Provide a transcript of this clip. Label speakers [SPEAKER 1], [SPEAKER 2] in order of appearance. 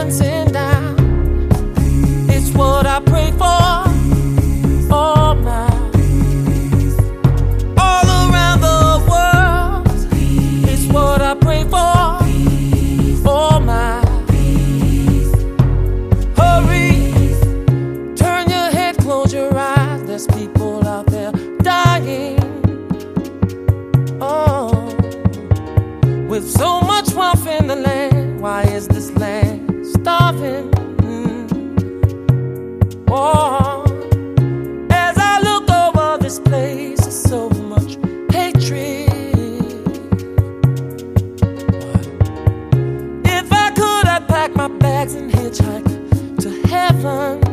[SPEAKER 1] sent down. It's what I pray for. All my all around the world. It's what I pray for. All my hurry. Turn your head, close your eyes. There's people out there dying. Oh, with so much wealth in the land, why is this land starving? Oh, as I look over this place, there's so much hatred. If I could, I'd pack my bags and hitchhike to heaven.